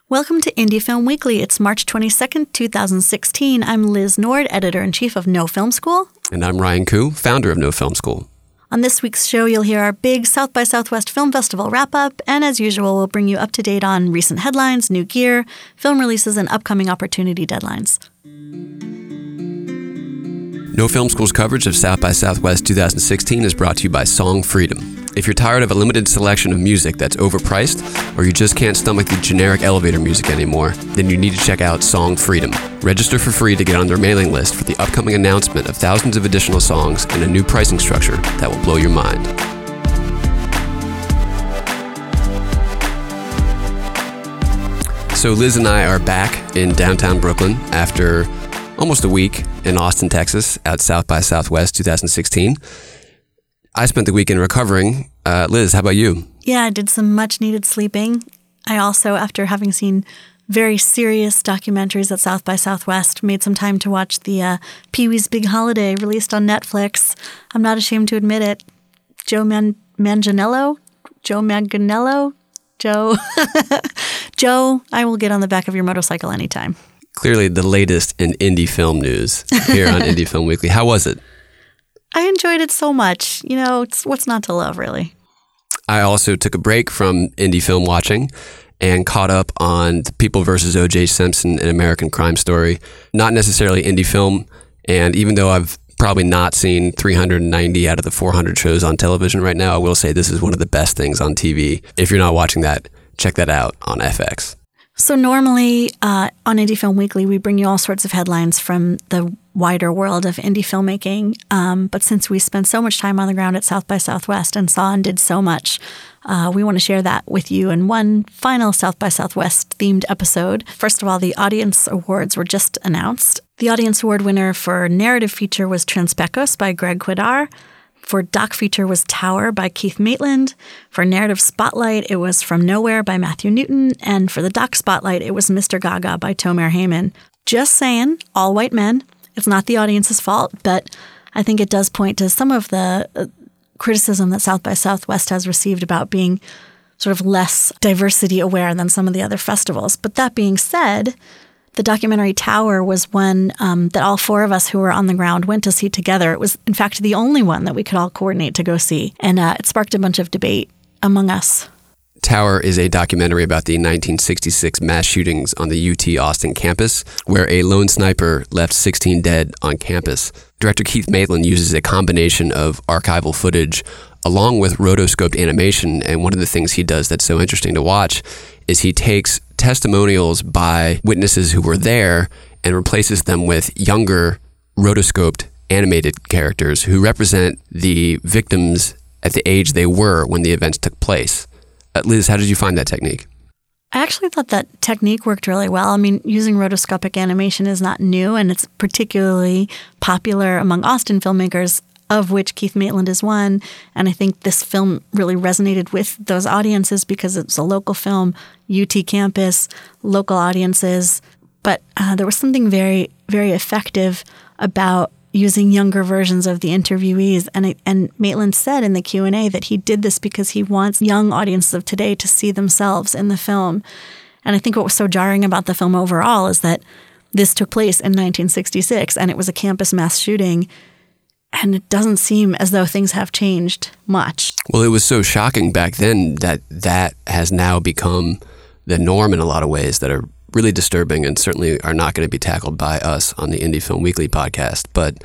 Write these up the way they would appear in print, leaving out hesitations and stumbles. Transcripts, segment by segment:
Welcome to Indie Film Weekly. It's March 22nd, 2016. I'm Liz Nord, editor-in-chief of No Film School. And I'm Ryan Koo, founder of No Film School. On this week's show, you'll hear our big South by Southwest Film Festival wrap-up, and as usual, we'll bring you up to date on recent headlines, new gear, film releases, and upcoming opportunity deadlines. No Film School's coverage of South by Southwest 2016 is brought to you by Song Freedom. If you're tired of a limited selection of music that's overpriced, or you just can't stomach the generic elevator music anymore, then you need to check out Song Freedom. Register for free to get on their mailing list for the upcoming announcement of thousands of additional songs and a new pricing structure that will blow your mind. So Liz and I are back in downtown Brooklyn after almost a week in Austin, Texas, at South by Southwest 2016. I spent the weekend recovering. Liz, how about you? Yeah, I did some much-needed sleeping. I also, after having seen very serious documentaries at South by Southwest, made some time to watch the Pee-wee's Big Holiday released on Netflix. I'm not ashamed to admit it. Joe Manganiello, Joe, I will get on the back of your motorcycle anytime. Clearly the latest in indie film news here on Indie Film Weekly. How was it? I enjoyed it so much. You know, it's what's not to love, really. I also took a break from indie film watching and caught up on The People vs. O.J. Simpson, An American Crime Story. Not necessarily indie film, and even though I've probably not seen 390 out of the 400 shows on television right now, I will say this is one of the best things on TV. If you're not watching that, check that out on FX. So normally on Indie Film Weekly, we bring you all sorts of headlines from the wider world of indie filmmaking. But since we spent so much time on the ground at South by Southwest and saw and did so much, we want to share that with you in one final South by Southwest themed episode. First of all, the Audience Awards were just announced. The Audience Award winner for Narrative Feature was Transpecos by Greg Quidar. For Doc Feature was Tower by Keith Maitland. For Narrative Spotlight, it was From Nowhere by Matthew Newton. And for the Doc Spotlight, it was Mr. Gaga by Tomer Heyman. Just saying, all white men. It's not the audience's fault, but I think it does point to some of the criticism that South by Southwest has received about being sort of less diversity aware than some of the other festivals. But that being said, the documentary Tower was one that all four of us who were on the ground went to see together. It was, in fact, the only one that we could all coordinate to go see. And it sparked a bunch of debate among us. Tower is a documentary about the 1966 mass shootings on the UT Austin campus, where a lone sniper left 16 dead on campus. Director Keith Maitland uses a combination of archival footage along with rotoscoped animation, and one of the things he does that's so interesting to watch is he takes testimonials by witnesses who were there and replaces them with younger rotoscoped animated characters who represent the victims at the age they were when the events took place. Liz, how did you find that technique? I actually thought that technique worked really well. I mean, using rotoscopic animation is not new, and it's particularly popular among Austin filmmakers, of which Keith Maitland is one. And I think this film really resonated with those audiences because it's a local film, UT campus, local audiences. But there was something very, very effective about using younger versions of the interviewees. And Maitland said in the Q&A that he did this because he wants young audiences of today to see themselves in the film. And I think what was so jarring about the film overall is that this took place in 1966 and it was a campus mass shooting. And it doesn't seem as though things have changed much. Well, it was so shocking back then that has now become the norm in a lot of ways that are really disturbing and certainly are not going to be tackled by us on the Indie Film Weekly podcast. But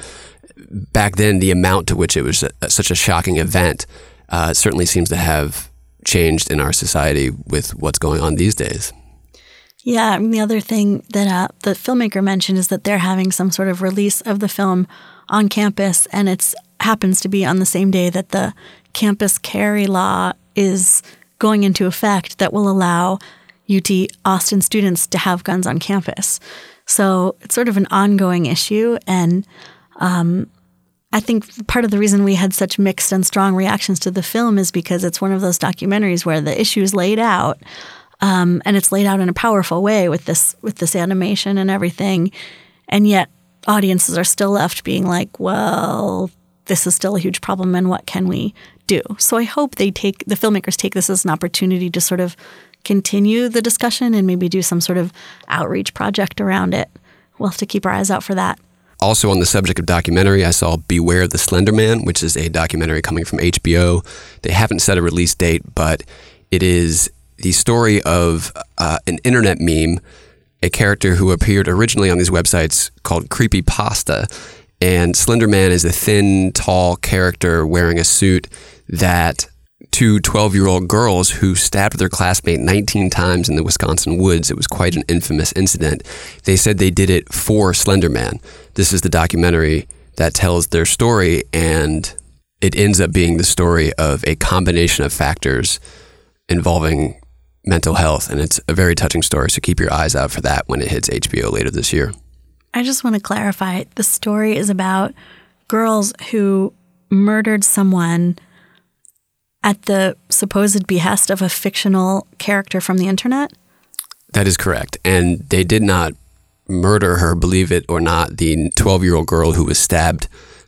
back then, the amount to which it was such a shocking event certainly seems to have changed in our society with what's going on these days. Yeah, and the other thing that the filmmaker mentioned is that they're having some sort of release of the film on campus, and it happens to be on the same day that the campus carry law is going into effect that will allow UT Austin students to have guns on campus. So it's sort of an ongoing issue, and I think part of the reason we had such mixed and strong reactions to the film is because it's one of those documentaries where the issue is laid out, and it's laid out in a powerful way with this animation and everything, and yet audiences are still left being like, well, this is still a huge problem, and what can we do? So I hope the filmmakers take this as an opportunity to sort of continue the discussion and maybe do some sort of outreach project around it. We'll have to keep our eyes out for that. Also on the subject of documentary, I saw Beware the Slender Man, which is a documentary coming from HBO. They haven't set a release date, but it is the story of an internet meme, a character who appeared originally on these websites called Creepypasta. And Slender Man is a thin, tall character wearing a suit that two 12-year-old girls who stabbed their classmate 19 times in the Wisconsin woods. It was quite an infamous incident. They said they did it for Slender Man. This is the documentary that tells their story, and it ends up being the story of a combination of factors involving mental health, and it's a very touching story, so keep your eyes out for that when it hits HBO later this year. I just want to clarify, the story is about girls who murdered someone at the supposed behest of a fictional character from the internet? That is correct. And they did not murder her, believe it or not. The 12-year-old girl who was stabbed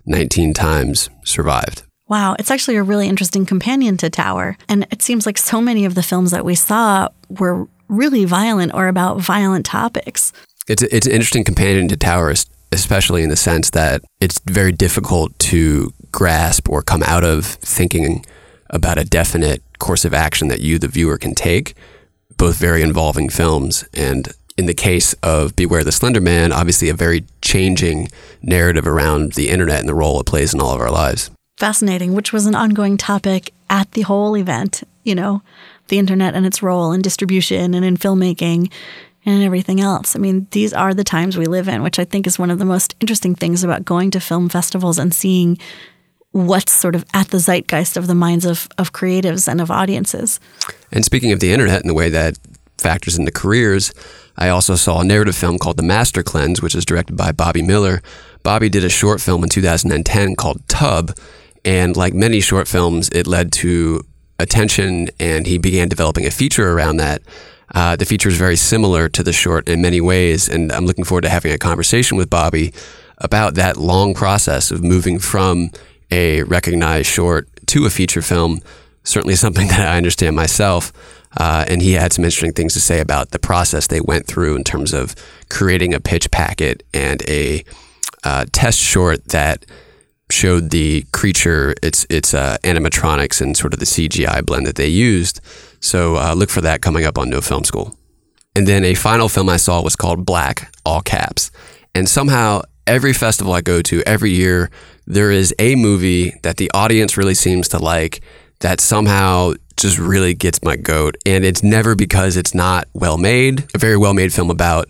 19 times survived. Wow, it's actually a really interesting companion to Tower. And it seems like so many of the films that we saw were really violent or about violent topics. It's an interesting companion to Tower, especially in the sense that it's very difficult to grasp or come out of thinking about a definite course of action that you, the viewer, can take. Both very involving films. And in the case of Beware the Slender Man, obviously a very changing narrative around the internet and the role it plays in all of our lives. Fascinating, which was an ongoing topic at the whole event, the internet and its role in distribution and in filmmaking and everything else. I mean, these are the times we live in, which I think is one of the most interesting things about going to film festivals and seeing what's sort of at the zeitgeist of the minds of creatives and of audiences. And speaking of the internet and the way that factors into careers, I also saw a narrative film called The Master Cleanse, which is directed by Bobby Miller. Bobby did a short film in 2010 called Tub, and like many short films, it led to attention, and he began developing a feature around that. The feature is very similar to the short in many ways, and I'm looking forward to having a conversation with Bobby about that long process of moving from a recognized short to a feature film. Certainly something that I understand myself. And he had some interesting things to say about the process they went through in terms of creating a pitch packet and a test short that showed the creature, its animatronics and sort of the CGI blend that they used. So look for that coming up on No Film School. And then a final film I saw was called Black, all caps. And somehow every festival I go to every year, there is a movie that the audience really seems to like that somehow just really gets my goat. And it's never because it's not well made. A very well made film about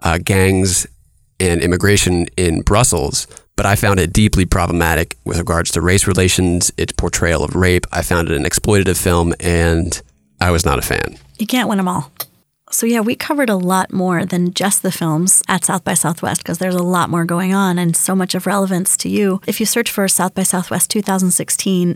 gangs and immigration in Brussels. But I found it deeply problematic with regards to race relations, its portrayal of rape. I found it an exploitative film, and I was not a fan. You can't win them all. So yeah, we covered a lot more than just the films at South by Southwest because there's a lot more going on and so much of relevance to you. If you search for South by Southwest 2016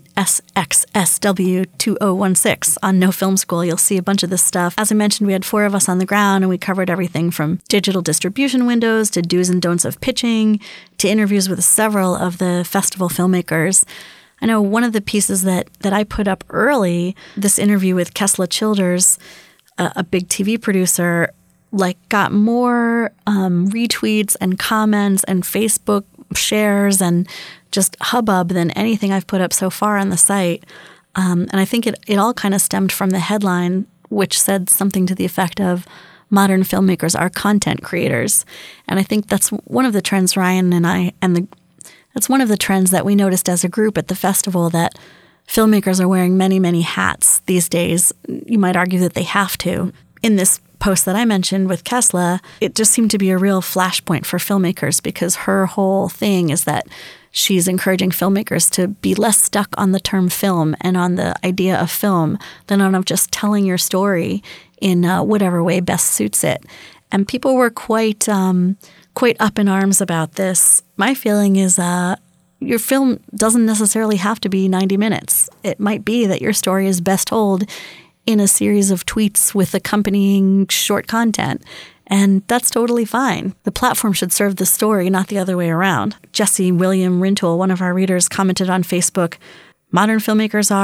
SXSW 2016 on No Film School, you'll see a bunch of this stuff. As I mentioned, we had 4 of us on the ground and we covered everything from digital distribution windows to do's and don'ts of pitching to interviews with several of the festival filmmakers. I know one of the pieces that I put up early, this interview with Kesla Childers, a big TV producer, got more retweets and comments and Facebook shares and just hubbub than anything I've put up so far on the site. And I think it all kind of stemmed from the headline, which said something to the effect of modern filmmakers are content creators. And I think that's one of the trends Ryan and I, that's one of the trends that we noticed as a group at the festival, that filmmakers are wearing many, many hats these days. You might argue that they have to. In this post that I mentioned with Kesla, it just seemed to be a real flashpoint for filmmakers because her whole thing is that she's encouraging filmmakers to be less stuck on the term film and on the idea of film than on just telling your story in whatever way best suits it. And people were quite up in arms about this. My feeling is your film doesn't necessarily have to be 90 minutes. It might be that your story is best told in a series of tweets with accompanying short content. And that's totally fine. The platform should serve the story, not the other way around. Jesse William Rintoul, one of our readers, commented on Facebook, modern filmmakers are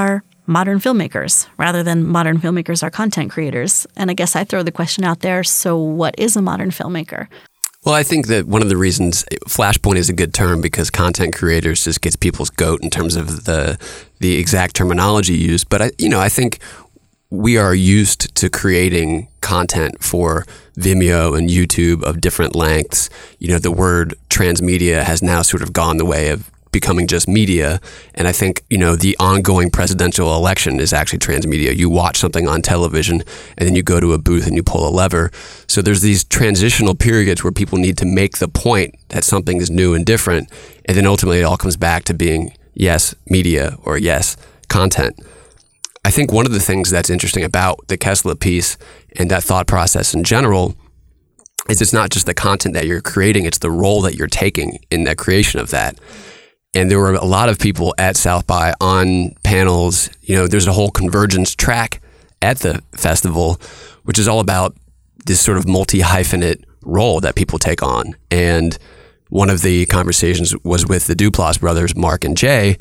modern filmmakers rather than modern filmmakers are content creators. And I guess I throw the question out there, so what is a modern filmmaker? Well, I think that one of the reasons Flashpoint is a good term because content creators just gets people's goat in terms of the exact terminology used. But I think we are used to creating content for Vimeo and YouTube of different lengths. The word transmedia has now sort of gone the way of becoming just media. And I think, the ongoing presidential election is actually transmedia. You watch something on television and then you go to a booth and you pull a lever. So there's these transitional periods where people need to make the point that something is new and different. And then ultimately it all comes back to being, yes, media or yes, content. I think one of the things that's interesting about the Kessler piece and that thought process in general is it's not just the content that you're creating, it's the role that you're taking in the creation of that. And there were a lot of people at South by on panels. There's a whole convergence track at the festival, which is all about this sort of multi-hyphenate role that people take on. And one of the conversations was with the Duplass brothers, Mark and Jay.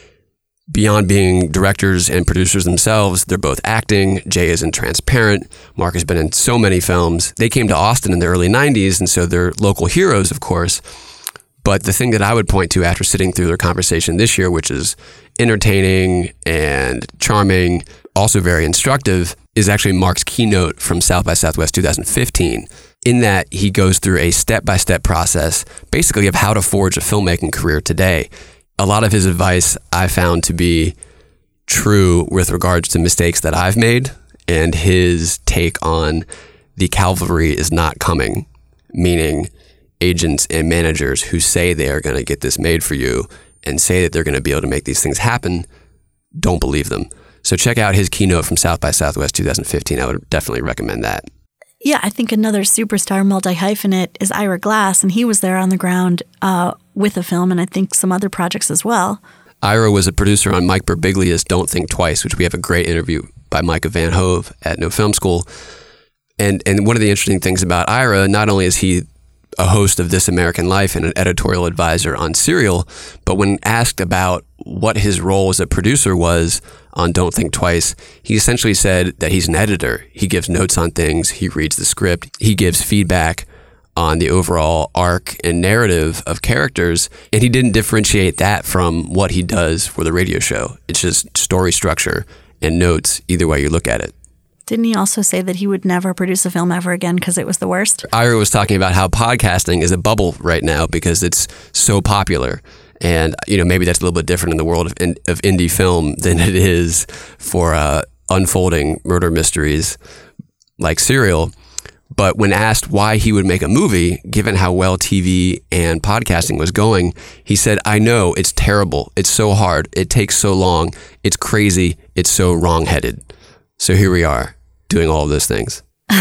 Beyond being directors and producers themselves, they're both acting. Jay is in Transparent. Mark has been in so many films. They came to Austin in the early 90s, and so they're local heroes, of course. But the thing that I would point to after sitting through their conversation this year, which is entertaining and charming, also very instructive, is actually Mark's keynote from South by Southwest 2015. In that, he goes through a step-by-step process, basically of how to forge a filmmaking career today. A lot of his advice I found to be true with regards to mistakes that I've made, and his take on the cavalry is not coming, meaning agents and managers who say they are going to get this made for you and say that they're going to be able to make these things happen, don't believe them. So check out his keynote from South by Southwest 2015. I would definitely recommend that. Yeah, I think another superstar multi-hyphenate is Ira Glass, and he was there on the ground with a film and I think some other projects as well. Ira was a producer on Mike Birbiglia's Don't Think Twice, which we have a great interview by Micah Van Hove at No Film School. And one of the interesting things about Ira, not only is he a host of This American Life and an editorial advisor on Serial, but when asked about what his role as a producer was on Don't Think Twice, he essentially said that he's an editor. He gives notes on things, he reads the script, he gives feedback on the overall arc and narrative of characters, and he didn't differentiate that from what he does for the radio show. It's just story structure and notes, either way you look at it. Didn't he also say that he would never produce a film ever again because it was the worst? Ira was talking about how podcasting is a bubble right now because it's so popular. And, maybe that's a little bit different in the world of indie film than it is for unfolding murder mysteries like Serial. But when asked why he would make a movie, given how well TV and podcasting was going, he said, I know, it's terrible. It's so hard. It takes so long. It's crazy. It's so wrong-headed. So here we are, doing all of those things.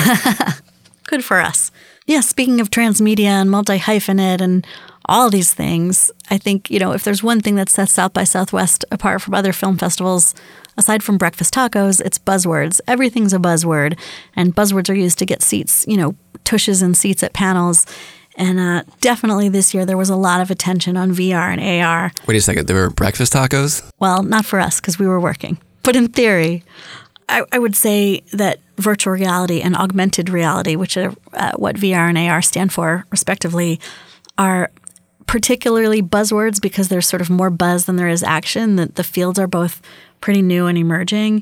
Good for us. Yeah, speaking of transmedia and multi-hyphenate and all these things, I think, if there's one thing that sets South by Southwest apart from other film festivals, aside from breakfast tacos, it's buzzwords. Everything's a buzzword, and buzzwords are used to get seats, tushes and seats at panels. And definitely this year there was a lot of attention on VR and AR. Wait a second, there were breakfast tacos? Well, not for us because we were working. But in theory, I would say that virtual reality and augmented reality, which are what VR and AR stand for respectively, are particularly buzzwords because there's sort of more buzz than there is action. The fields are both pretty new and emerging,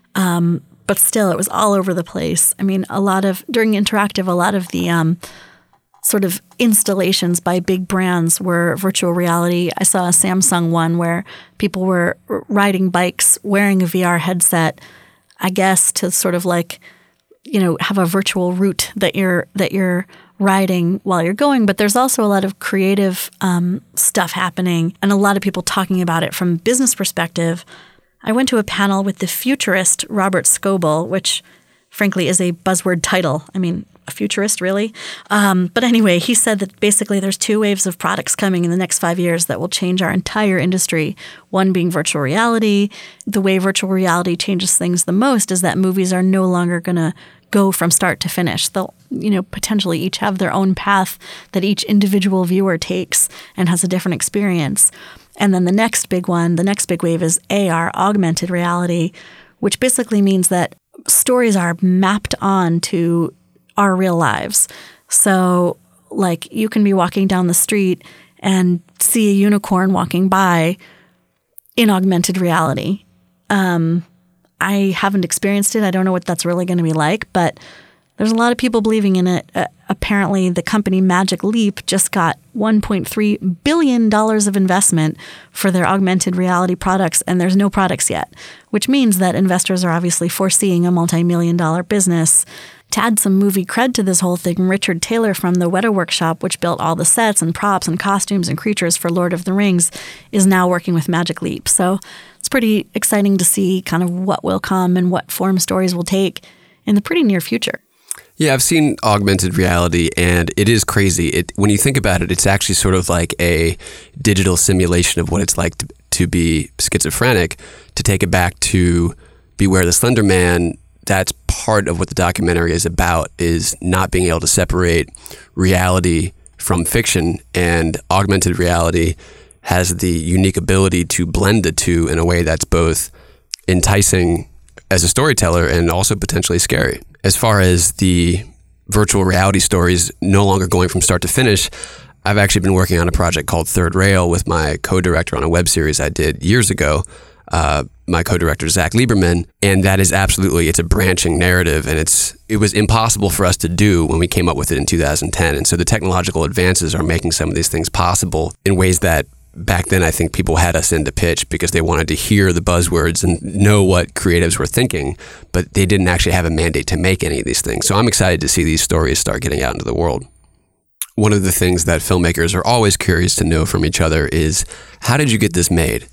but still it was all over the place. I mean, during Interactive, a lot of the sort of installations by big brands were virtual reality. I saw a Samsung one where people were riding bikes wearing a VR headset, I guess, to sort of have a virtual route that you're riding while you're going. But there's also a lot of creative stuff happening and a lot of people talking about it from a business perspective. I went to a panel with the futurist Robert Scoble, which frankly is a buzzword title. I mean, a futurist, really? But anyway, he said that basically there's two waves of products coming in the next 5 years that will change our entire industry. One being virtual reality. The way virtual reality changes things the most is that movies are no longer going to go from start to finish. They'll, potentially each have their own path that each individual viewer takes and has a different experience. And then the next big one, the next big wave is AR, augmented reality, which basically means that stories are mapped on to our real lives. So like you can be walking down the street and see a unicorn walking by in augmented reality. I haven't experienced it. I don't know what that's really going to be like, but there's a lot of people believing in it. Apparently, the company Magic Leap just got $1.3 billion of investment for their augmented reality products, and there's no products yet, which means that investors are obviously foreseeing a multi-million-dollar business. To add some movie cred to this whole thing, Richard Taylor from the Weta Workshop, which built all the sets and props and costumes and creatures for Lord of the Rings, is now working with Magic Leap. So it's pretty exciting to see kind of what will come and what form stories will take in the pretty near future. Yeah, I've seen augmented reality, and it is crazy. When you think about it, it's actually sort of like a digital simulation of what it's like to be schizophrenic. To take it back to Beware the Slender Man, that's part of what the documentary is about, is not being able to separate reality from fiction. And augmented reality has the unique ability to blend the two in a way that's both enticing as a storyteller and also potentially scary. As far as the virtual reality stories no longer going from start to finish, I've actually been working on a project called Third Rail with my co-director on a web series I did years ago, my co-director, Zach Lieberman, and that is absolutely, it's a branching narrative, and it was impossible for us to do when we came up with it in 2010. And so the technological advances are making some of these things possible in ways that back then I think people had us in to pitch because they wanted to hear the buzzwords and know what creatives were thinking, but they didn't actually have a mandate to make any of these things. So I'm excited to see these stories start getting out into the world. One of the things that filmmakers are always curious to know from each other is, how did you get this made?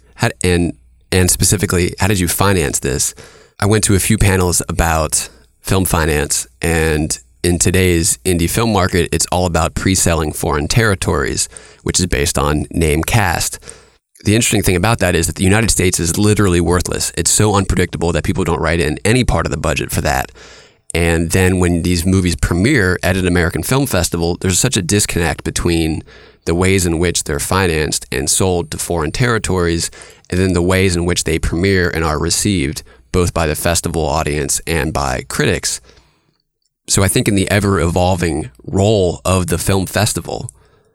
And specifically, how did you finance this? I went to a few panels about film finance, and in today's indie film market, it's all about pre-selling foreign territories, which is based on name cast. The interesting thing about that is that the United States is literally worthless. It's so unpredictable that people don't write in any part of the budget for that. And then when these movies premiere at an American film festival, there's such a disconnect between the ways in which they're financed and sold to foreign territories, and then the ways in which they premiere and are received, both by the festival audience and by critics. So I think in the ever-evolving role of the film festival,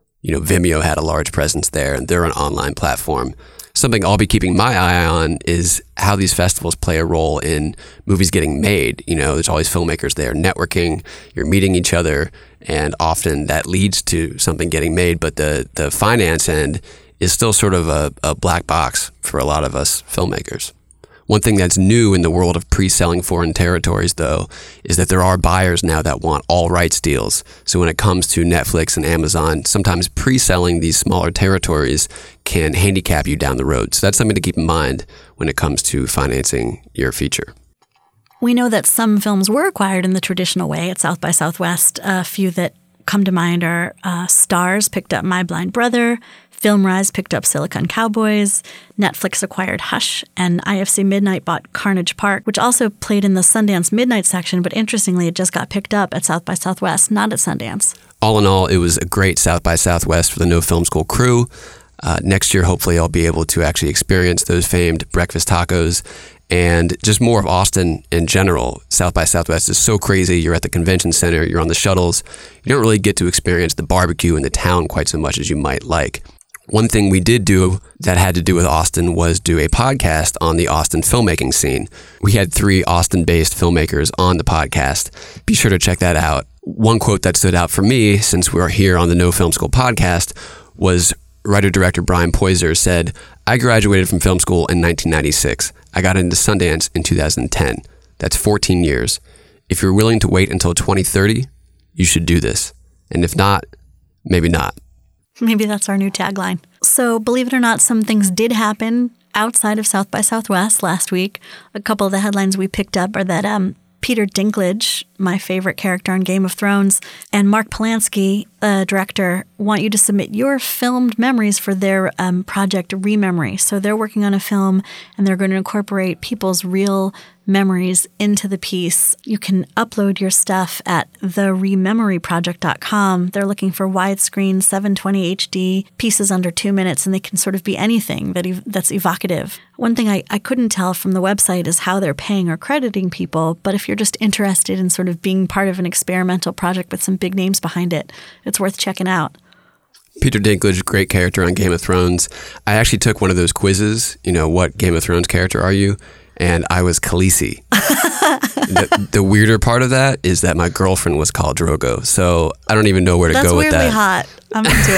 Vimeo had a large presence there, and they're an online platform. Something I'll be keeping my eye on is how these festivals play a role in movies getting made. There's always filmmakers there networking, you're meeting each other, and often that leads to something getting made, but the finance end is still sort of a black box for a lot of us filmmakers. One thing that's new in the world of pre-selling foreign territories, though, is that there are buyers now that want all rights deals. So when it comes to Netflix and Amazon, sometimes pre-selling these smaller territories can handicap you down the road. So that's something to keep in mind when it comes to financing your feature. We know that some films were acquired in the traditional way at South by Southwest. A few that come to mind are Starz picked up My Blind Brother, FilmRise picked up Silicon Cowboys, Netflix acquired Hush, and IFC Midnight bought Carnage Park, which also played in the Sundance Midnight section, but interestingly, it just got picked up at South by Southwest, not at Sundance. All in all, it was a great South by Southwest for the No Film School crew. Next year, hopefully, I'll be able to actually experience those famed breakfast tacos and just more of Austin in general. South by Southwest is so crazy. You're at the convention center, you're on the shuttles. You don't really get to experience the barbecue in the town quite so much as you might like. One thing we did do that had to do with Austin was do a podcast on the Austin filmmaking scene. We had 3 Austin-based filmmakers on the podcast. Be sure to check that out. One quote that stood out for me, since we're here on the No Film School podcast, was writer-director Brian Poiser said, "I graduated from film school in 1996. I got into Sundance in 2010. That's 14 years. If you're willing to wait until 2030, you should do this. And if not, maybe not." Maybe that's our new tagline. So believe it or not, some things did happen outside of South by Southwest last week. A couple of the headlines we picked up are that Peter Dinklage, my favorite character on Game of Thrones, and Mark Polanski, director, want you to submit your filmed memories for their project Rememory. So they're working on a film, and they're going to incorporate people's real memories into the piece. You can upload your stuff at therememoryproject.com. They're looking for widescreen 720 HD pieces under 2 minutes, and they can sort of be anything that's evocative. One thing I couldn't tell from the website is how they're paying or crediting people, but if you're just interested in sort of being part of an experimental project with some big names behind it, it's worth checking out. Peter Dinklage, great character on Game of Thrones. I actually took one of those quizzes, what Game of Thrones character are you? And I was Khaleesi. The weirder part of that is that my girlfriend was called Drogo, so I don't even know where to go with that. That's weirdly hot. I'm into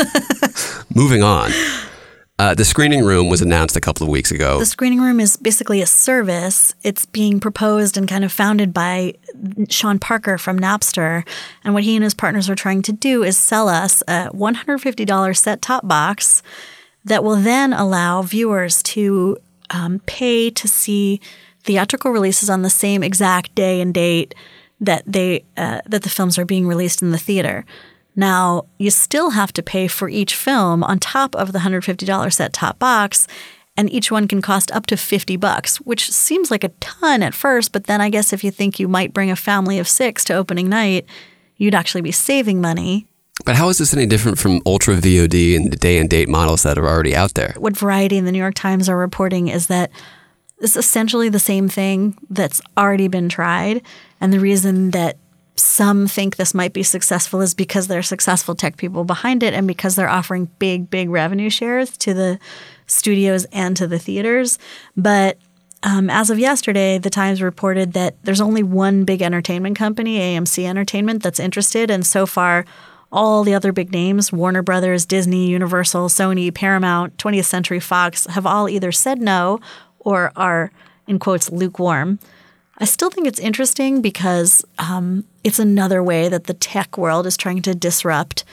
it. Moving on. The Screening Room was announced a couple of weeks ago. The Screening Room is basically a service. It's being proposed and kind of founded by Sean Parker from Napster. And what he and his partners are trying to do is sell us a $150 set-top box that will then allow viewers to pay to see theatrical releases on the same exact day and date that the films are being released in the theater. Now, you still have to pay for each film on top of the $150 set-top box, and each one can cost up to $50, which seems like a ton at first, but then I guess if you think you might bring a family of 6 to opening night, you'd actually be saving money. But how is this any different from Ultra VOD and the day and date models that are already out there? What Variety and the New York Times are reporting is that it's essentially the same thing that's already been tried. And the reason that some think this might be successful is because there are successful tech people behind it and because they're offering big, big revenue shares to the studios and to the theaters. But as of yesterday, the Times reported that there's only one big entertainment company, AMC Entertainment, that's interested. And so far, all the other big names, Warner Brothers, Disney, Universal, Sony, Paramount, 20th Century Fox, have all either said no or are, in quotes, lukewarm. I still think it's interesting because it's another way that the tech world is trying to disrupt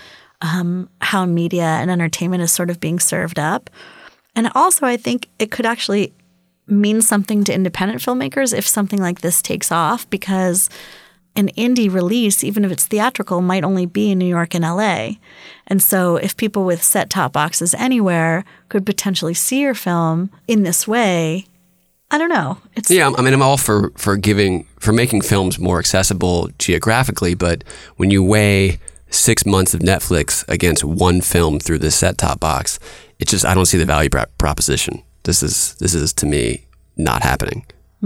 how media and entertainment is sort of being served up. And also, I think it could actually mean something to independent filmmakers if something like this takes off, because an indie release, even if it's theatrical, might only be in New York and LA. And so if people with set-top boxes anywhere could potentially see your film in this way, I don't know. I'm all for making films more accessible geographically, but when you weigh 6 months of Netflix against one film through this set-top box, it's just, I don't see the value proposition. This is to me not happening.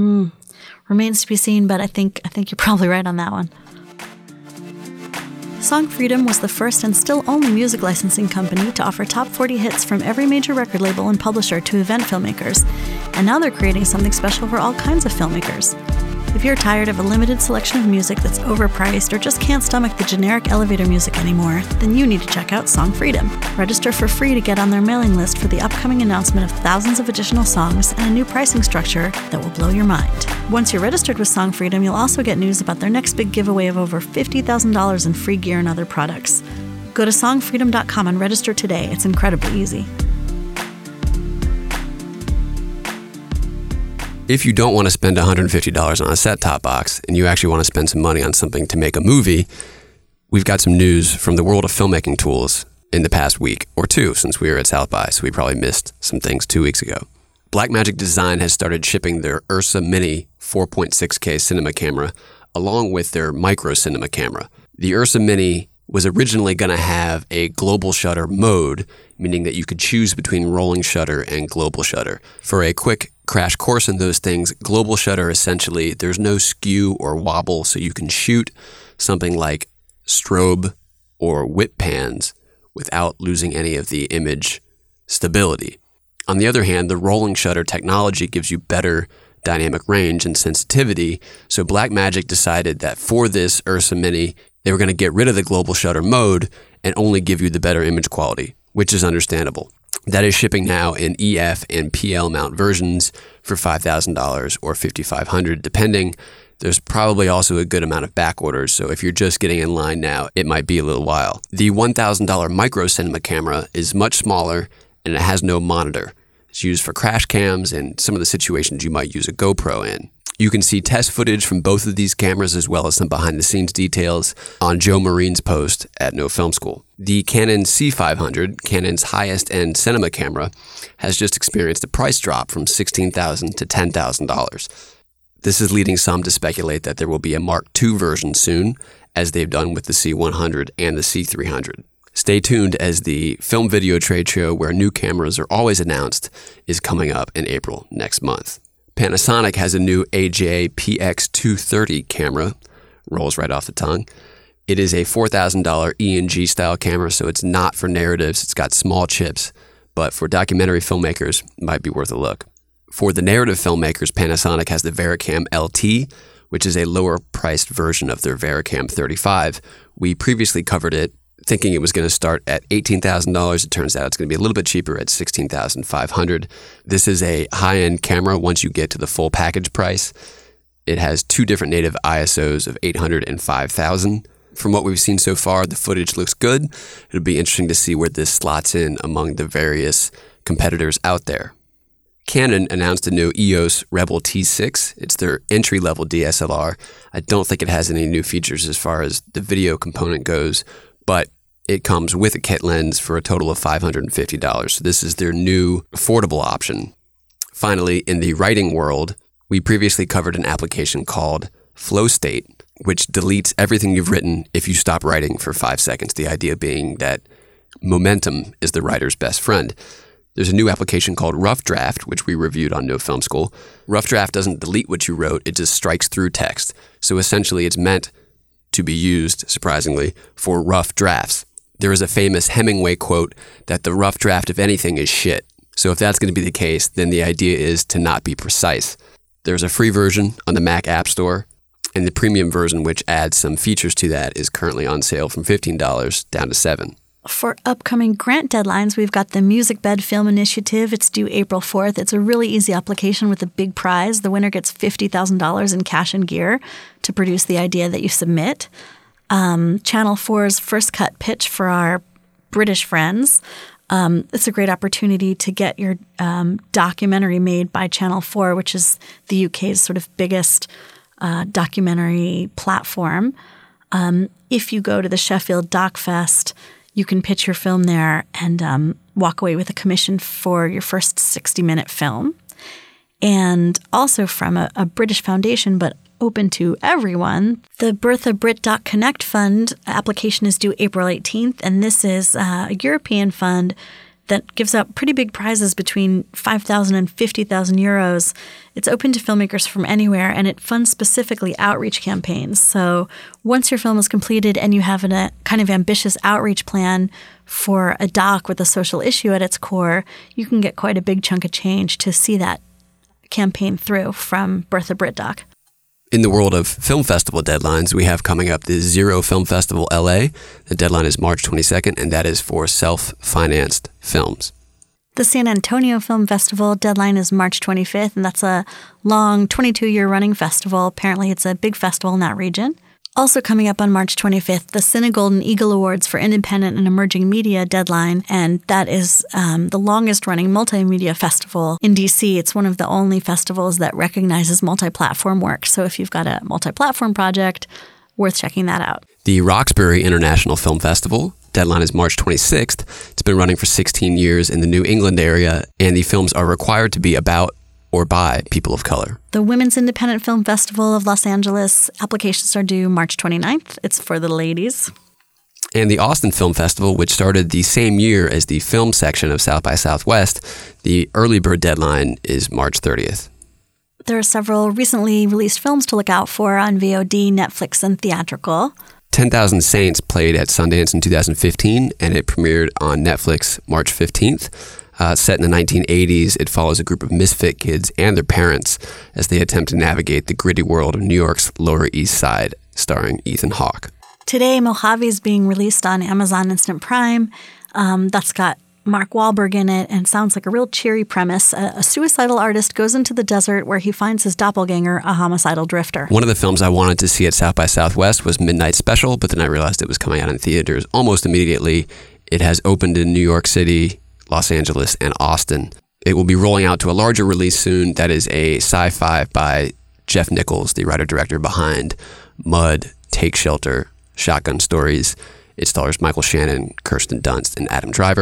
Remains to be seen, but I think you're probably right on that one. Song Freedom was the first and still only music licensing company to offer top 40 hits from every major record label and publisher to event filmmakers, and now they're creating something special for all kinds of filmmakers. If you're tired of a limited selection of music that's overpriced or just can't stomach the generic elevator music anymore, then you need to check out Song Freedom. Register for free to get on their mailing list for the upcoming announcement of thousands of additional songs and a new pricing structure that will blow your mind. Once you're registered with Song Freedom, you'll also get news about their next big giveaway of over $50,000 in free gear and other products. Go to songfreedom.com and register today. It's incredibly easy. If you don't want to spend $150 on a set-top box and you actually want to spend some money on something to make a movie, we've got some news from the world of filmmaking tools in the past week or two since we were at South by, so we probably missed some things 2 weeks ago. Blackmagic Design has started shipping their Ursa Mini 4.6K cinema camera along with their micro cinema camera. The Ursa Mini was originally going to have a global shutter mode, meaning that you could choose between rolling shutter and global shutter. For a quick crash course in those things, global shutter essentially, there's no skew or wobble, so you can shoot something like strobe or whip pans without losing any of the image stability. On the other hand, the rolling shutter technology gives you better dynamic range and sensitivity, so Blackmagic decided that for this Ursa Mini, they were going to get rid of the global shutter mode and only give you the better image quality, which is understandable. That is shipping now in EF and PL mount versions for $5,000 or $5,500 depending. There's probably also a good amount of back orders, so if you're just getting in line now, it might be a little while. The $1,000 micro cinema camera is much smaller and it has no monitor. It's used for crash cams and some of the situations you might use a GoPro in. You can see test footage from both of these cameras as well as some behind-the-scenes details on Joe Marine's post at No Film School. The Canon C500, Canon's highest-end cinema camera, has just experienced a price drop from $16,000 to $10,000. This is leading some to speculate that there will be a Mark II version soon, as they've done with the C100 and the C300. Stay tuned, as the film video trade show, where new cameras are always announced, is coming up in April next month. Panasonic has a new AJ PX230 camera. Rolls right off the tongue. It is a $4,000 E&G style camera, so it's not for narratives. It's got small chips, but for documentary filmmakers, it might be worth a look. For the narrative filmmakers, Panasonic has the VariCam LT, which is a lower priced version of their VariCam 35. We previously covered it thinking it was going to start at $18,000. It turns out it's going to be a little bit cheaper at $16,500. This is a high-end camera once you get to the full package price. It has 2 different native ISOs of 800 and 5000. From what we've seen so far, the footage looks good. It'll be interesting to see where this slots in among the various competitors out there. Canon announced a new EOS Rebel T6. It's their entry-level DSLR. I don't think it has any new features as far as the video component goes, but it comes with a kit lens for a total of $550. So this is their new affordable option. Finally, in the writing world, we previously covered an application called FlowState, which deletes everything you've written if you stop writing for 5 seconds. The idea being that momentum is the writer's best friend. There's a new application called Rough Draft, which we reviewed on No Film School. Rough Draft doesn't delete what you wrote, it just strikes through text. So essentially it's meant to be used, surprisingly, for rough drafts. There is a famous Hemingway quote that the rough draft of anything is shit. So if that's going to be the case, then the idea is to not be precise. There's a free version on the Mac App Store, and the premium version, which adds some features to that, is currently on sale from $15 down to $7. For upcoming grant deadlines, we've got the Music Bed Film Initiative. It's due April 4th. It's a really easy application with a big prize. The winner gets $50,000 in cash and gear to produce the idea that you submit. Channel 4's First Cut pitch for our British friends. It's a great opportunity to get your documentary made by Channel 4, which is the UK's sort of biggest documentary platform. If you go to the Sheffield Doc Fest, you can pitch your film there and walk away with a commission for your first 60-minute film. And also from a British foundation, but open to everyone, the Bertha Britt Connect Fund application is due April 18th, and this is a European fund that gives out pretty big prizes between 5,000 and 50,000 euros. It's open to filmmakers from anywhere, and it funds specifically outreach campaigns. So once your film is completed and you have a kind of ambitious outreach plan for a doc with a social issue at its core, you can get quite a big chunk of change to see that campaign through from Bertha Britt Doc. In the world of film festival deadlines, we have coming up the Zero Film Festival LA. The deadline is March 22nd, and that is for self-financed films. The San Antonio Film Festival deadline is March 25th, and that's a long 22-year running festival. Apparently, it's a big festival in that region. Also coming up on March 25th, the Cine Golden Eagle Awards for Independent and Emerging Media deadline, and that is the longest-running multimedia festival in D.C. It's one of the only festivals that recognizes multi-platform work. So if you've got a multi-platform project, worth checking that out. The Roxbury International Film Festival deadline is March 26th. It's been running for 16 years in the New England area, and the films are required to be about or by people of color. The Women's Independent Film Festival of Los Angeles, applications are due March 29th. It's for the ladies. And the Austin Film Festival, which started the same year as the film section of South by Southwest, the early bird deadline is March 30th. There are several recently released films to look out for on VOD, Netflix, and theatrical. 10,000 Saints played at Sundance in 2015, and it premiered on Netflix March 15th. Set in the 1980s, it follows a group of misfit kids and their parents as they attempt to navigate the gritty world of New York's Lower East Side, starring Ethan Hawke. Today, Mojave is being released on Amazon Instant Prime. That's got Mark Wahlberg in it and sounds like a real cheery premise. A suicidal artist goes into the desert where he finds his doppelganger, a homicidal drifter. One of the films I wanted to see at South by Southwest was Midnight Special, but then I realized it was coming out in theaters almost immediately. It has opened in New York City, Los Angeles, and Austin. It will be rolling out to a larger release soon. That is a sci-fi by Jeff Nichols, the writer-director behind Mud, Take Shelter, Shotgun Stories. It stars Michael Shannon, Kirsten Dunst, and Adam Driver.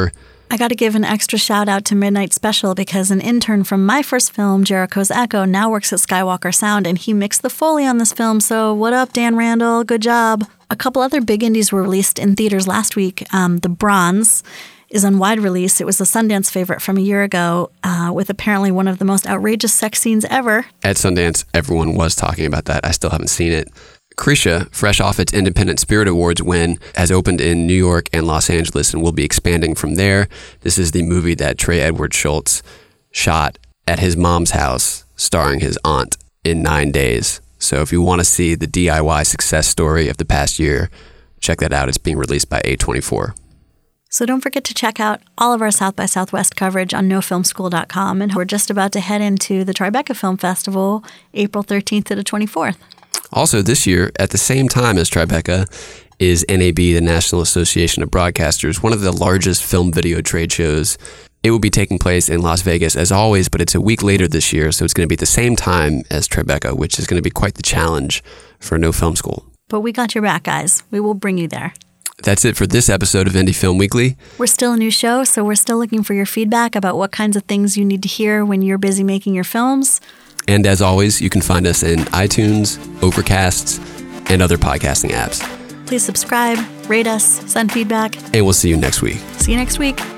I got to give an extra shout out to Midnight Special because an intern from my first film, Jericho's Echo, now works at Skywalker Sound, and he mixed the Foley on this film. So what up, Dan Randall? Good job. A couple other big indies were released in theaters last week. The Bronze is on wide release. It was a Sundance favorite from a year ago with apparently one of the most outrageous sex scenes ever. At Sundance, everyone was talking about that. I still haven't seen it. Krisha, fresh off its Independent Spirit Awards win, has opened in New York and Los Angeles and will be expanding from there. This is the movie that Trey Edward Schultz shot at his mom's house, starring his aunt, in 9 days. So if you want to see the DIY success story of the past year, check that out. It's being released by A24. So don't forget to check out all of our South by Southwest coverage on nofilmschool.com. And we're just about to head into the Tribeca Film Festival, April 13th to the 24th. Also this year, at the same time as Tribeca, is NAB, the National Association of Broadcasters, one of the largest film video trade shows. It will be taking place in Las Vegas as always, but it's a week later this year, so it's going to be at the same time as Tribeca, which is going to be quite the challenge for No Film School. But we got your back, guys. We will bring you there. That's it for this episode of Indie Film Weekly. We're still a new show, so we're still looking for your feedback about what kinds of things you need to hear when you're busy making your films. And as always, you can find us in iTunes, Overcast, and other podcasting apps. Please subscribe, rate us, send feedback. And we'll see you next week. See you next week.